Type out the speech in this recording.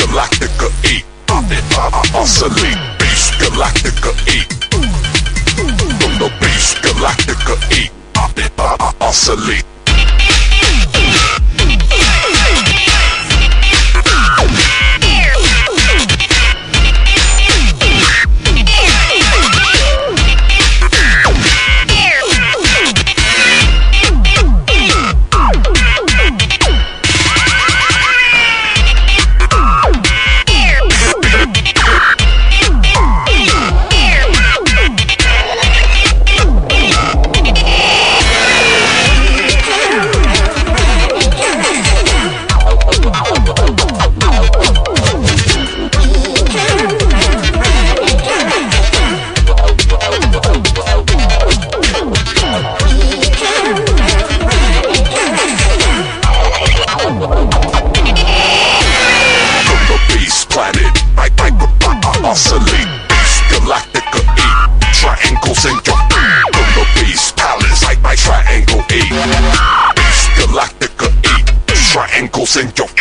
Galactica 8. Oscillate. Bass Galactica 8. From the Bass Galactica 8. Oscillate. Oscillate. Bass Galactica 8. Triangles in your from the Bass Palace. Triangle 8. Bass Galactica 8. Triangles in your